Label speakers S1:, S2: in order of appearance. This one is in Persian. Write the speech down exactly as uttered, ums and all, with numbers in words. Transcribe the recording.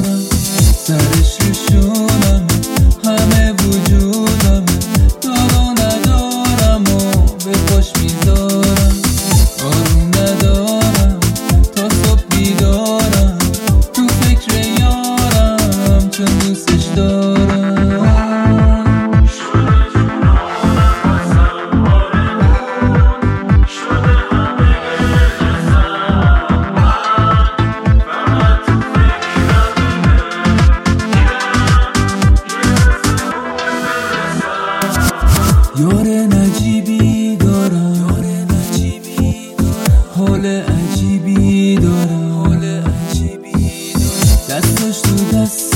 S1: دارم، سرش روشونم، همه وجودم، دارو ندارم و به پاش میذارم. آروم ندارم تا صبح بیدارم، تو فکر یارم چون دوستش دارم. یار نجیبی دارم، یار نجیبی دارم، حال عجیبی دارم، حال عجیبی دارم. دستش تو دست